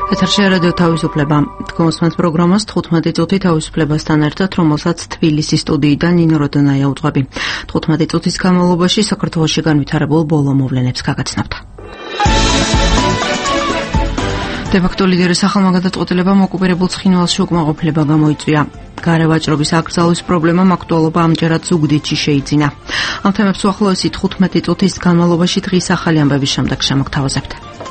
ეთერში რადიო თავისუფლება. თქვენს პროგრამას 15 წუთი თავისუფლებასთან ერთად, რომელსაც თბილისის სტუდიიდან ნინო როდონაია უძღვები. 15 წუთის განმავლობაში საქართველოში განვითარებულ ბოლო მოვლენებს გაგაცნობთ. დე-ფაქტო ლიდერის ახალმა გადაწყვეტილებამ ოკუპირებულ ცხინვალში უკმაყოფილება გამოიწვია. გარევაჭრობის აკრძალვის პრობლემამ აქტუალობა ამჯერად ზუგდიდში შეიძინა. ამ თემებს უახლოესი 15 წუთის განმავლობაში დღის ახალი ამბების შემდეგ შემოგთავაზებთ.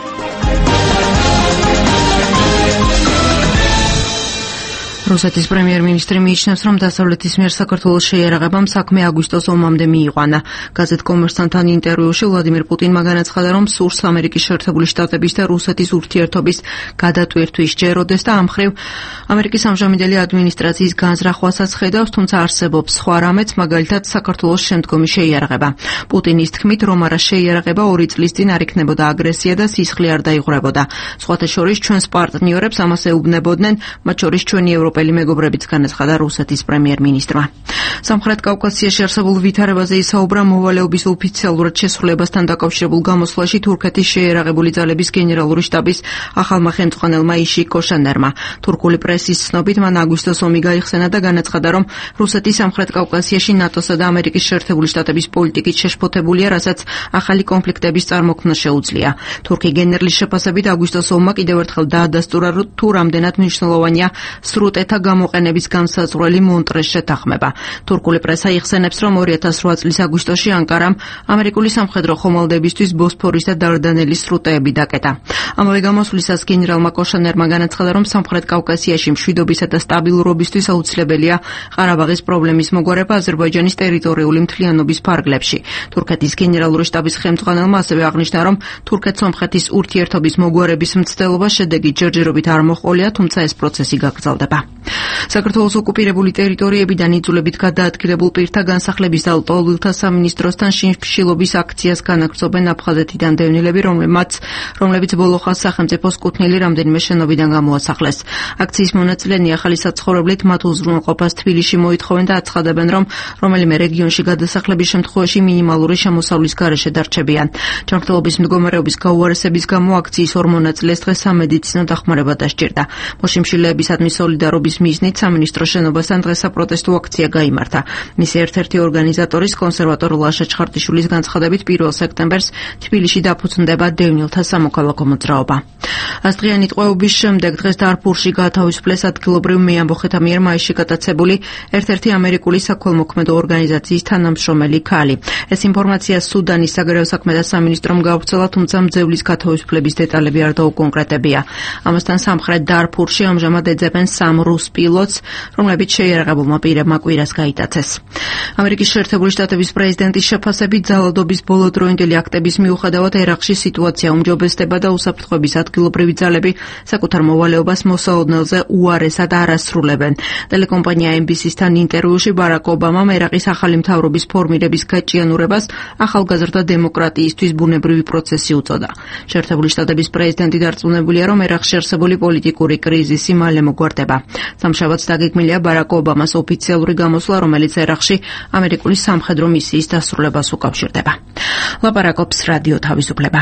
რუსეთის პრემიერ-მინისტრი მიიჩნევს, რომ დასავლეთის მიერ საქართველოს შეიარაღებამ საქმე აგვისტოს ომამდე მიიყვანა. გაზეთ კომერსანტთან ინტერვიუში ვლადიმერ პუტინმა განაცხადა, რომ სურს ამერიკის შეერთებული შტატების და რუსეთის ურთიერთობის გადატვირთვის სჯეროდეს და ამ მხრივ ამერიკის ამჟამინდელი ადმინისტრაციის განზრახვასაც ხედავს, თუმცა არსებობს სხვა რამეც, მაგალითად საქართველოს შემდგომი შეიარაღება. პუტინის თქმით, რომ არა შეიარაღება 2 წლის წინ არ იქნებოდა აგრესია და სისხლი არ დაიღვრებოდა. სხვათა შორის ჩვენს პარტნიორებს ამას ეუბნებოდნენ, მათ შორის ჩვენი ევროპელი მეგობრებიც, განაცხადა რუსეთის პრემიერ-მინისტრმა. სამხრეთ კავკასიაში არსებულ ვითარებაზე ისაუბრა მოვალეობის ოფიციალურად შესრულებასთან დაკავშირებულ გამოსვლაში თურქეთის შეიარაღებული ძალების გენერალური შტაბის ახალმა ხელმძღვანელმა იში კოშანერმა. თურქული პრესის ცნობით, მან აგვისტოს ომი გაიხსენა და განაცხადა, რომ რუსეთი სამხრეთ კავკასიაში ნატოსა და ამერიკის შეერთებული შტატების პოლიტიკით შეშფოთებულია, რასაც ახალი კონფლიქტების წარმოქმნა შეუძლია. თურქი გენერლის შეფასებით, აგვისტოს ომმა კიდევ ერთხელ დაადასტურა, თუ რამდენად მნიშვნელოვანია სრუტეთა გამოყენების განსაზღვრელი მონტრეს შეთანხმება. თურქული პრესა იხსენებს, რომ 2008 წლის აგვისტოში ანკარამ ამერიკული სამხედრო ხომალდებისთვის ბოსფორის და დარდანელის სრუტეები დაკეტა. ამავე გამოსვლისას გენერალმა კოშანერმა განაცხადა, რომ სამხრეთ კავკასიაში მშვიდობისა და სტაბილურობისთვის აუცილებელია ყარაბაღის პრობლემის მოგვარება აზერბაიჯანის ტერიტორიული მთლიანობის ფარგლებში. თურქეთის გენერალური შტაბის ხელმძღვანელმა ასევე აღნიშნა, რომ თურქეთ-სომხეთის ურთიერთობის მოგვარების მცდელობა შედეგი ჯერჯერობით არ მოჰყოლია, თუმცა ეს პროცესი გაგრძელდება. საქართველოს ოკუპირებული ტერიტორიებიდან იძულებით გადაადგილებულ პირთა განსახლების და ლტოლვილთა სამინისტროსთან შიმშილობის აქციას განაგრძობენ აფხაზეთიდან დევნილები, რომლებიც ბოლო ხანს სახელმწიფოს კუთვნილი რამდენიმე შენობიდან გამოასახლეს. აქციის მონაწილენი ახალი საცხოვრებლით მათ უზრუნველყოფას თბილისში მოითხოვენ და აცხადებენ, რომ რომელიმე რეგიონში გადასახლების შემთხვევაში მინიმალური შემოსავლის გარეშე დარჩებიან. ჯანმრთელობის მდგომარეობის გაუარესების გამო აქციის 2 მონაწილეს დღეს სამედიცინო დახმარება დასჭირდა. მოშიმშილეებისადმი სოლიდარობის მიზნით სამინისტრო შენობასთან დღეს საპროტესტო აქცია გაიმართა. მისი ერთ-ერთი ორგანიზატორის კონსერვატორ ლაშა ჩხარტიშვილის განცხადებით 1 სექტემბერს თბილისში დაფუძნდება დევნილთა სამოქალაქო მოძრაობა. ასდღიანი ტყვეობის შემდეგ დღეს დარფურში გაათავისუფლეს ადგილობრივ მეამბოხეთა მიერ მაისში გატაცებული ერთ-ერთი ამერიკული საქველმოქმედო ორგანიზაციის თანამშრომელი ქალი. ეს ინფორმაცია სუდანის საგარეო საქმეთა სამინისტრომ გაავრცელა, თუმცა მძევლის გათავისუფლების დეტალები არ დაუკონკრეტებია. ამასთან სამხრეთ დარფურში ამჟამად ეძებენ 3 რუს პილოტს, რომლებიც შეიარაღებულმა პირებმა კვირას გაიტაცეს. ამერიკის შეერთებული შტატების პრეზიდენტის შეფასებით ძალადობის ბოლოდროინდელი აქტების მიუხედავად ერაყში სიტუაცია უმჯობესდება და უსაფრთხოების ადგილობრივი ძალები საკუთარ მოვალეობას მოსაოდნელზე უარესად არ ასრულებენ. ტელეკომპანია NBC-სთან ინტერვიუში ბარაკ ობამამ ერაყის ახალი მთავრობის ფორმირების გაჭიანურებას ახალგაზრდა დემოკრატიისთვის ბუნებრივი პროცესი უწოდა. შეერთებული შტატების პრეზიდენტი დარწმუნებულია, რომ ერაყში არსებული პოლიტიკური კრიზისი მალე მოგვარდება. სამშაბათს დაგეგმილია ბარაკ ობამას ოფიციალური გამოსვლა, რომელიც ერაყში ამერიკული სამხედრო მისიის დასრულებას უკავშირდება. ლაპარაკობს რადიო თავისუფლება.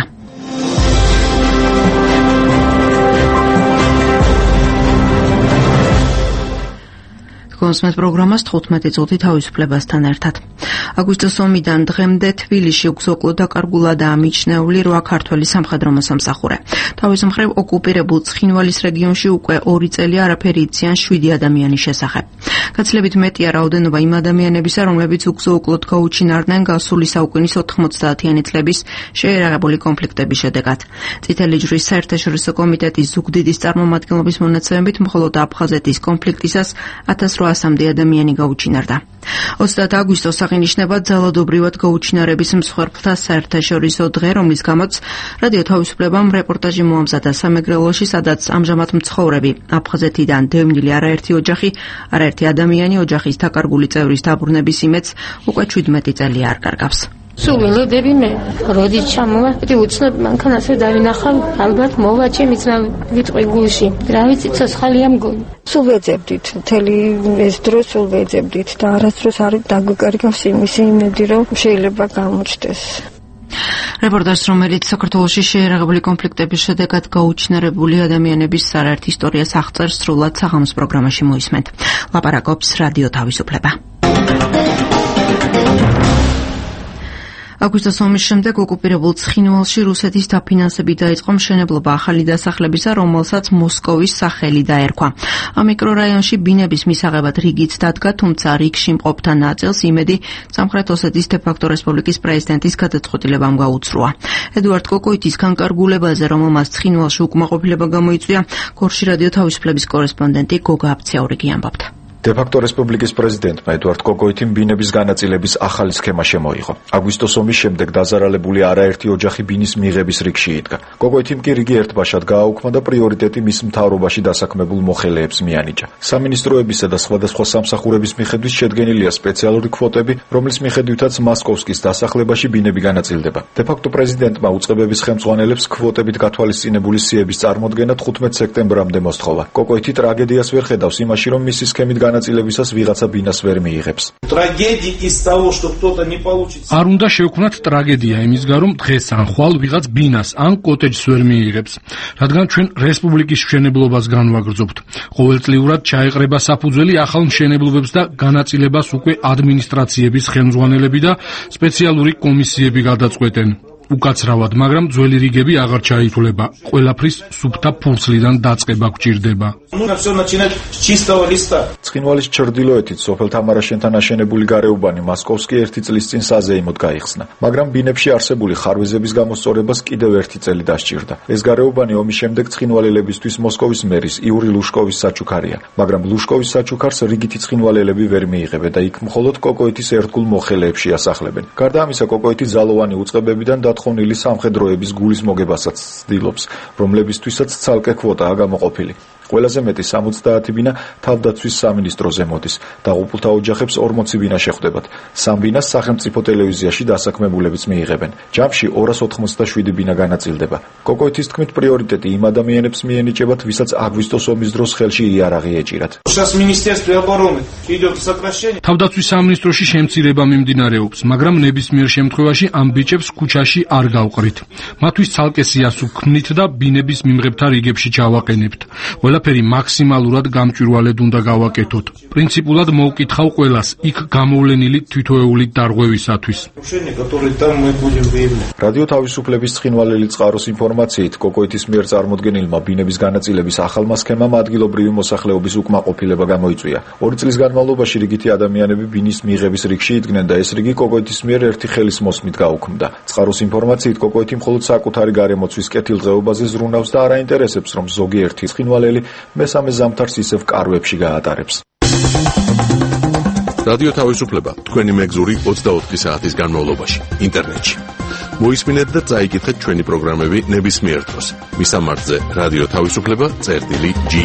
კონსმეთ პროგრამას 15 წუთი თავისუფლებასთან ერთად. აგვისტოს ომიდან დღემდე თბილისში უგზოკლო დაკარგულა და ამიჩნეული 8 ქართველი სამხედრო მოსამსახურე. თავის მხრივ ოკუპირებულ ცხინვალის რეგიონში უკვე 2 წელი არაფერი იციან 7 ადამიანის შესახებ. გაცილებით მეტია რაოდენობა იმ ადამიანებისა, რომლებიც უგზოკლოდ გაუჩინარდნენ გასული საუკუნის 90-იანი წლების შეიარაღებული კონფლიქტების შედეგად. წითელი ჯვრის საერთაშორისო კომიტეტის ზუგდიდის წარმომადგენლობის მონაცემებით მხოლოდ აფხაზეთის კონფლიქტისას 1800-მდე ადამიანი გაუჩინარდა. 30 აგვისტოს აღინიშნება ძალადობრივად გაუჩინარების მსხვერპლთა საერთაშორისო დღე, რომლის გამოც რადიო თავისუფლებამ რეპორტაჟი მოამზადა სამეგრელოში, სადაც ამჟამად მცხოვრები აფხაზეთიდან დევნილი არაერთი ოჯახი, არაერთი ადამიანი ოჯახის დაკარგული წევრის დაბრუნების იმედს უკვე 17 წელი არ კარგავს. სულ ველოდები მე როდის ჩამოვა, უცნობ მანქანას დავინახავ, ალბათ მოვა ჩემი ძმა ვიტყვი გულში. რა ვიცი, ცოცხალია მგონი. სულ ვეძებდით, მთელი ეს დრო სულ ვეძებდით და არასდროს არ დაგვიკარგავს იმისი იმედი, რომ შეიძლება გამოჩნდეს. რეპორტაჟს, რომელიც საქართველოში შეერაღებული კონფლიქტების შედეგად გაუჩინარებული ადამიანების სარაერთ ისტორიას აღწერს, სრულად საღამოს პროგრამაში მოისმენთ. ლაპარაკობს რადიო თავისუფლება. აგვისტოს ომის შემდეგ ოკუპირებულ ცხინვალში რუსეთის დაფინანსებით დაიწყო მშენებლობა ახალი დასახლებისა, რომელსაც მოსკოვის სახელი დაერქვა. ამ მიკრორაიონში ბინების მისაღებად რიგით დადგა, თუმცა რიგში მყოფთა ნაწილს იმედი სამხრეთ ოსეთის დე-ფაქტო რესპუბლიკის პრეზიდენტის გადაწყვეტილებამ გაუცრუა. ედუარდ კოკოიტის განკარგულებაზე, რომელმაც ცხინვალში უკმაყოფილება გამოიწვია, გორში რადიო თავისუფლების კორესპონდენტი გოგა აბციაურიგი ამბობდა. დე-ფაქტო რესპუბლიკის პრეზიდენტმა ედუარდ კოკოიტიმ ბინების განაწილების ახალი სქემა შემოიღო. აგვისტოს ომის შემდეგ დაზარალებული არაერთი ოჯახი ბინის მიღების რიგში იდგა. კოკოიტიმ კი რიგი ერთბაშად გააუქმა და პრიორიტეტი მის მთავრობაში დასაქმებულ მოხელეებს მიანიჭა. სამინისტროებისა და სხვადასხვა სამსახურების მიხედვით შედგენილია სპეციალური კვოტები, რომლის მიხედვითაც მასკოვსკის დასახლებაში ბინები განაწილდება. დე-ფაქტო პრეზიდენტმა უწყებების ხელმძღვანელებს კვოტებით გათვალისწინებული სიების წარმოდგენა 15 სექტემბრამდე მოსთხოვა. კოკოიტი ტრაგედიას ვერ ხედავს იმაში, რომ მისი სქემით განაწილებისას ვიღაცა ბინას ვერ მიიღებს. არ უნდა შევქმნათ ტრაგედია იმის გარომ დღეს ან ხვალ ვიღაც ბინას ან კოტეჯს ვერ მიიღებს, რადგან ჩვენ რესპუბლიკის მშენებლობას განვაგრძობთ. ყოველწლიურად ჩაეყრება საფუძველი ახალ მშენებლობებს და განაწილებას უკვე ადმინისტრაციების ხელმძღვანელები და სპეციალური კომისიები გადაწყვეტენ. უკაცრავად, მაგრამ ძველი რიგები აღარ ჩაითვლება. ყველაფრის სუფთა ფურცლიდან დაწყება გვჭირდება. ცხინვალის ჩრდილოეთით სოფელ თამარაშენთან აშენებული გარეუბანი მასკოვსკი 1 წლის წინ საზეიმოდ გაიხსნა, მაგრამ ბინებში არსებული ხარვეზების გამოსწორებას კიდევ 1 წელი დასჭირდა. ეს გარეუბანი ომის შემდეგ ცხინვალელებისთვის მოსკოვის მერის იური ლუშკოვის საჩუქარია, მაგრამ ლუშკოვის საჩუქარს რიგითი ცხინვალელები ვერ მიიღებენ და იქ მხოლოდ კოკოიტის ერთგულ მოხელეებში ასახლებენ. გარდა ამისა, კოკოიტი ძალოვანი უწყებებიდან თხოვნილი სამხედროების გულის მოგებასაც ცდილობს, რომლებისთვისაც ცალკე კვოტაა გამოყოფილი. ყველაზე მეტი 70 ბინა თავდაცვის სამინისტროზე მოდის. დაღუპულთა ოჯახებს 40 ბინა შეხვდებათ. 3 ბინას სახელმწიფო ტელევიზიაში დასაქმებულებიც მიიღებენ. ჯამში 287 ბინა განაწილდება. კოკოიტის თქმით, პრიორიტეტი იმ ადამიანებს მიენიჭებათ, ვისაც აგვისტოს ომის დროს ხელში იარაღი ეჭირათ. თავდაცვის სამინისტროში შემცირება მიმდინარეობს, მაგრამ ნებისმიერ შემთხვევაში ამ ბიჭებს ქუჩაში არ გავყრით. მათთვის ცალკე სიას ვქმნით და ბინების მიმღებთა რიგებში ჩავაყენებთ. ყველაფერი მაქსიმალურად გამჭვირვალედ უნდა გავაკეთოთ. პრინციპულად მოვკითხავ ყველას იქ გამოვლენილი თვითოეული დარღვევისათვის. რადიო თავისუფლების ცხინვალელი წყაროს ინფორმაციით, კოკოიტის მიერ წარმოდგენილმა ბინების განაწილების ახალმა სქემამ ადგილობრივი მოსახლეობის უკმაყოფილება გამოიწვია. 2 წლის განმავლობაში რიგითი ადამიანები ბინის მიღების რიგში იდგნენ და ეს რიგი კოკოიტის მიერ ერთი ხელის მოსმით გაუქმდა. წყაროს ინფორმაციით, კოკოიტი მხოლოდ საკუთარი გარემოცვის კეთილდღეობაზე ზრუნავს და არ აინტერესებს, რომ ზოგიერთი ცხინვალელი მესამე ზამთარს ისევ კარვებში გაატარებს. რადიო თავისუფლება თქვენი მეგზური 24 საათის განმავლობაში ინტერნეტში. მოისმინეთ და წაიკითხეთ ჩვენი პროგრამები ნებისმიერ დროს. მისამართზე რადიო თავისუფლება.ge.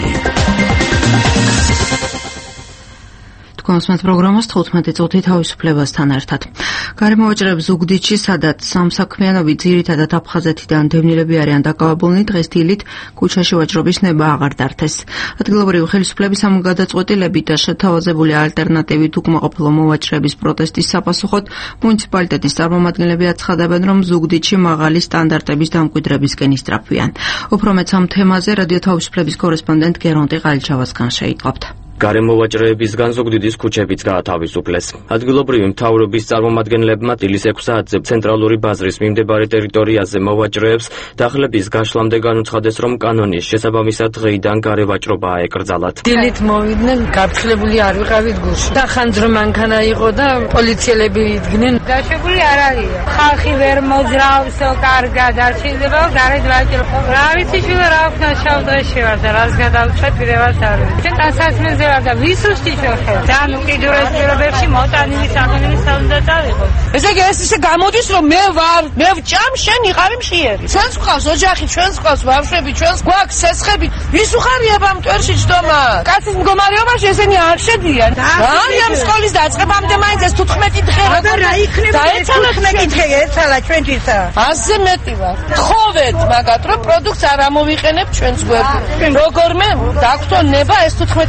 კონსმეთ პროგრამას 15 წუთი თავისუფლებასთან ერთად. გარემოვაჭრებს ზუგდიდში, სადაც სამსაქმიანობით ძირითადად აფხაზეთიდან დევნილები არიან დაკავებულნი, დღეს დილით ქუჩაში ვაჭრობის ნება აღარ დართეს. ადგილობრივი ხელისუფლების ამ გადაწყვეტილებით და შეთავაზებული ალტერნატივით უკმაყოფილო მოვაჭრების პროტესტის საპასუხოდ მუნიციპალიტეტის წარმომადგენლები აცხადებენ, რომ ზუგდიდში მაღალი სტანდარტების დამკვიდრებისკენ ისწრაფვიან. უფრო მეც ამ თემაზე რადიო თავისუფლების კორესპონდენტ გერონტი ყალიჩავასგან შეიტყობთ. გარემოვაჭრებისგან ზუგდიდის ქუჩებიც გაათავისუფლეს. ადგილობრივი მთავრობის წარმომადგენლებმა დილის 6 საათზე ცენტრალური ბაზრის მიმდებარე ტერიტორიაზე მოვაჭრეებს დახლების გაშლამდე განუცხადეს, რომ კანონის შესაბამისად დღეიდან გარევაჭრობა აეკრძალათ. დილით მოვიდნენ, გაბრწყლებული არ ვიყავით გულში. და ხანძრო მანქანა იყო და პოლიციელები იდგნენ. დაშვებული არ არის. ხალხი ვერ მოძრაავსო, კარგად არ შეიძლება გარეთ ვაჭრობ. რა ვიცი შვილო, რა ვქნა შავ დღეში ვარ და რას გადავწყვეტ პირევას არ ვიცი. ჩვენ დასასმენზე და ვისუსტი შეხე. ძალიან უკიდურეს პირობებში მოტანილი სახელმწიფო უნდა წავიღოთ. ესე იგი ეს ისე გამოდის, რომ მე ვარ, მე ვჭამ, შენ იყავი მშიერი. ჩვენს გვყავს ოჯახი, ჩვენს გვყავს ბავშვები, ჩვენს გვაქვს სესხები. ვის უხარიებ ამ ტვერში ჯდომა? კაცის მდგომარეობაში ესენი არ შედიან. ძალიან სკოლის დაწყებამდე მაინც ეს 15 დღე რა იქნება? დაეცალა 15 დღე ეცალა ჩვენთვისა. ასე მეტი ვარ. თხოვეთ მაგათ, რომ პროდუქტს არ ამოვიყენებ ჩვენს გვერდზე. როგორმე დაგვთო ნება ეს 15 დღე რომ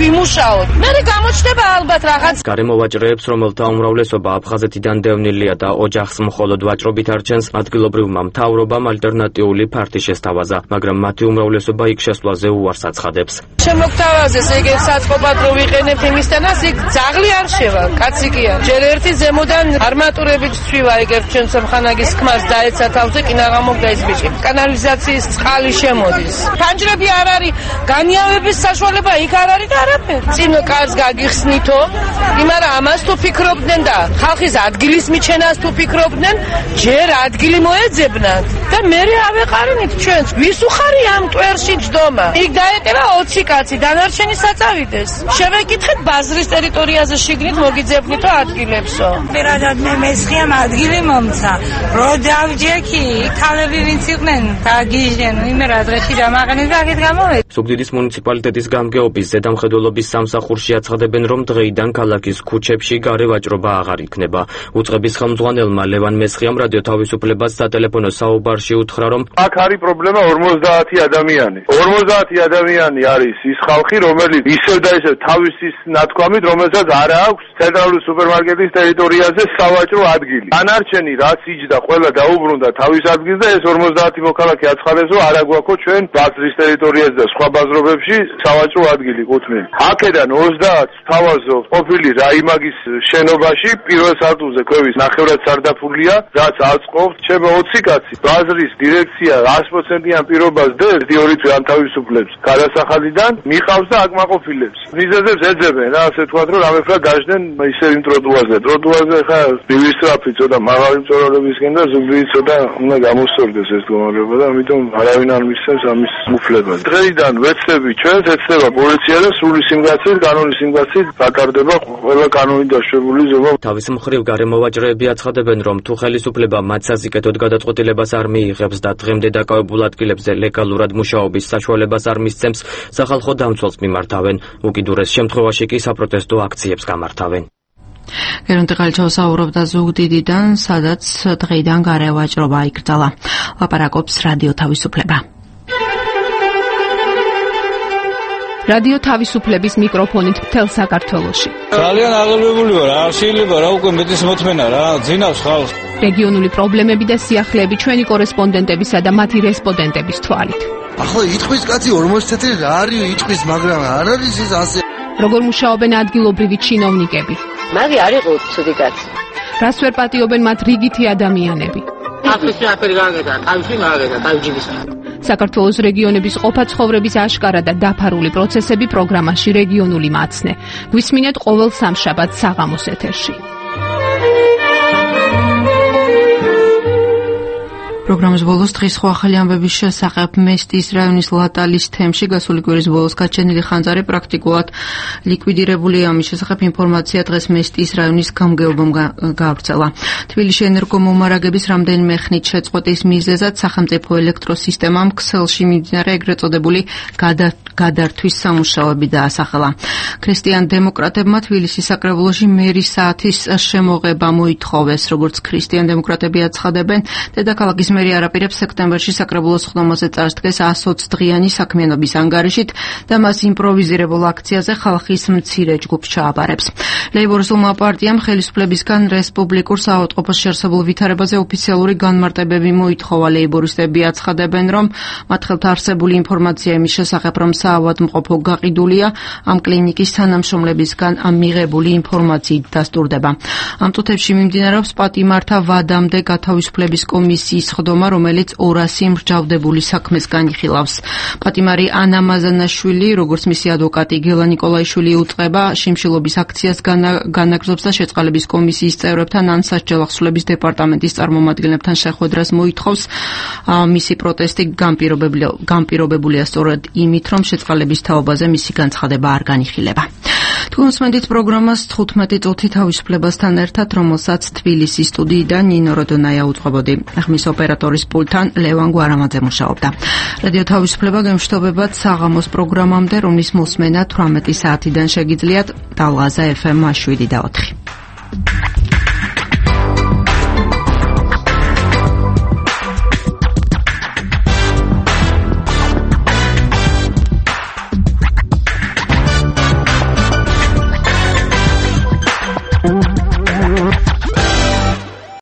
ვიმუშაოთ. მე გამოჩნდება ალბათ რაღაც. გარემოვაჭრეებს, რომელთა უმრავლესობა აფხაზეთიდან დევნილია და ოჯახს მხოლოდ ვაჭრობით არჩენს, ადგილობრივმა მთავრობამ ალტერნატიული ფართი შესთავაზა, მაგრამ მათი უმრავლესობა იქ შესვლაზე უარს აცხადებს. შემოგთავაზეს ეგეთ საწყობად რო ვიყენებთ იმისთანაც იქ ძაღლი არ შევა, კაცი კი არ. ჯერ ერთი ზემოდან არმატურებით ცვივა ეგ ჩვენ სამხანაგის ქმარს დაეცა თავზე კი ნაღამობდა ეს ბიჭი. კანალიზაციის წყალი შემოდის. ფანჯრები არ არის, განიავების საშუალება იქ არ არის და არაფერი. წინ კარს გაგიხსნითო, იმარა ამას თუ ფიქრობდნენ და ხალხის ადგილის მიჩენას თუ ფიქრობდნენ, ჯერ ადგილი მოეძებნათ და მე ავეყარენით ჩვენს. ვის უხარი ამ ტვერში ჯდომა? იქ დაეტევა 20 კაცი, დანარჩენი საწავიდეს. შევეკითხეთ ბაზრის ტერიტორიაზე შიგნით მოგიძებნითო ადგილებსო. პირადად მე მესხიამ ადგილი მომცა. რო დავჯექი, ქალები ვინც იყვნენ, დაგიჟენ, იმე რა დღეში დამაყენეს და აქეთ გამოვედი. ზუგდიდის მუნიციპალიტეტის გამგეობის ზედამხედველობის სამსახურში აცხადებენ, რომ დღეიდან ქალაქის ქუჩებში გარე ვაჭრობა აღარ იქნება. უწყების ხელმძღვანელმა ლევან მესხიამ რადიო თავისუფლებას სატელეფონო საუბარში უთხრა, რომ აქ არის პრობლემა 50 ადამიანი. 50 ადამიანი არის ის ხალხი, რომელიც ისევ და ისევ თავისი ნათქვამით, რომელსაც არ აქვს ცენტრალური სუპერმარკეტის ტერიტორიაზე სავაჭრო ადგილი. დანარჩენი რაც იჯდა, ყველა დაუბრუნდა თავის ადგილს და ეს 50 მოქალაქე აცხადებს, რომ არ აგვაქვს ჩვენ ბაზრის ტერიტორიაზე და სხვა ბაზრობებში სავაჭრო ადგილი კუთვნილი. აქედან 30 თავაზობს ყოფილი რაიმაგის შენობაში პირველ სართულზე ქვევის ნახევრად სარდაფულია, რაც აწყობს ჩემო 20 კაცი. ბაზრის დირექცია 100%-იან პირობას დეს დიორი თავისუფლებს გადასახადიდან მიყავს და აკმაყოფილებს. მიზეზებს ეძებენ, ასე ვთქვათ, რომ რამე ფრა გაჟდნენ ისევ იმ ტროტუარზე. ტროტუარზე ხა ბივისტრაფი ცოტა მაღალი მწვერვალებისკენ და ზუგდიდიც ცოტა უნდა გამოსწორდეს ეს მდგომარეობა და ამიტომ არავინ არ მისცემს ამის უფლებას. დღეიდან ვეცდები ჩვენს, ეცდება პოლიცია და სრული სიმკაცით, კანონის სიმკაცით გატარდება ყველა კანონით დაშვებული ზომა. თავის მხრივ გარემოვაჭრეები აცხადებენ, რომ თუ ხელისუფლება მათ საზიკეთოდ გადაწყვეტილებას არ მიიღებს და დღემდე დაკავებულ ადგილებზე ლეგალურად მუშაობის საშუალებას არ მისცემს, სახალხო დამცველს მიმართავენ. უკიდურეს შემთხვევაში კი საპროტესტო აქციებს გამართავენ. გერონტი ყალჩაო საუბრობდა ზუგდიდიდან, სადაც დღეიდან გარე ვაჭრობა იკრძალა. ლაპარაკობს რადიო თავისუფლება. რადიო თავისუფლების მიკროფონით მთელ საქართველოში. ძალიან აღელვებული ვარ, არ შეიძლება რა უკვე მეტის მოთმენა რა, ძინავს ხალხს. რეგიონული პრობლემები და სიახლეები ჩვენი კორესპონდენტებისა და მათი რესპონდენტების თვალით. ახლა იტყვის კაცი 40 წელი რა არის იტყვის, მაგრამ არ არის ეს ასე. როგორ მუშაობენ ადგილობრივი ჩინოვნიკები? მაგი არ იყო ცუდი კაცი. რას ვერ პატიობენ მათ რიგითი ადამიანები? ახლისაფერი გაგედა, თავში მაგედა, თავჯიბის. საქართველოს რეგიონების ყოფა-ცხოვრების აშკარა და დაფარული პროცესები პროგრამაში რეგიონული მაცნე. გვისმინეთ ყოველ სამშაბათს საღამოს ეთერში. პროგრამის ბოლოს დღის ხო ახალი ამბების შესახებ მესტის რაიონის ლატალის თემში გასული კვირის ბოლოს გაჩენილი ხანძარი პრაქტიკულად ლიკვიდირებულია. ამის შესახებ ინფორმაცია დღეს მესტის რაიონის გამგეობამ გაავრცელა. თბილისში ენერგომომარაგების რამდენიმე ხნით შეწყვეტის მიზეზად სახელმწიფო ელექტროსისტემამ ქსელში მიმდინარე ეგრეთ წოდებული გადართვის სამუშაოები დაასახელა. ქრისტიან დემოკრატებმა თბილისის საკრებულოში მერის საათის შემოღება მოითხოვეს. როგორც ქრისტიან დემოკრატები აცხადებენ, დედაქალაქის მერი არაპირებს სექტემბერში საკრებულოს ხდომაზე წარსდგეს 120 დღიანი საქმიანობის ანგარიშით და მას იმპროვიზირებულ აქციაზე ხალხის მცირე ჯგუფს ჩააბარებს. ლეიბორისტულმა პარტიამ ხელისუფლებისგან რესპუბლიკურ საავადმყოფოს შეარსებულ ვითარებაზე ოფიციალური განმარტებები მოითხოვა. ლეიბორისტები აცხადებენ, რომ მათ ხელთ არსებული ინფორმაცია იმის შესახებ, რომ საავადმყოფო გაყიდულია, ამ კლინიკის თანამშრომლებისგან მიღებული ინფორმაციით დასტურდება. ამ წუთებში მიმდინარეობს პატიმართა ვადამდე გათავისუფლების კომისიის ხდომა, რომელიც 200 მსჯავრდებული საქმეს განიხილავს. პატიმარი ანა მაზანაშვილი, როგორც მისი ადვოკატი გელა ნიკოლაიშვილი უწყება, შიმშილობის აქციას განაგრძობს და შეწყალების კომისიის წევრებთან ან სასჯელახსნელების დეპარტამენტის წარმომადგენლებთან შეხვედრას მოითხოვს. მისი პროტესტი განპირობებულია სწორედ იმით, რომ შეწყალების თაობაზე მისი განცხადება არ განიხილება. თქვენ უსმენთ პროგრამას 15 წუთი თავისუფლებასთან ერთად, რომელსაც თბილისის სტუდიიდან ნინო როდონაია უწყობოდი. ხმის ოპერატორის პულტთან ლევან გვარამაძე მუშაობდა. რადიო თავისუფლება გემშვიდობებათ საღამოს პროგრამამდე, რომლის მოსმენა 18 საათიდან შეგიძლიათ. დალღაზა FM 7 და 4.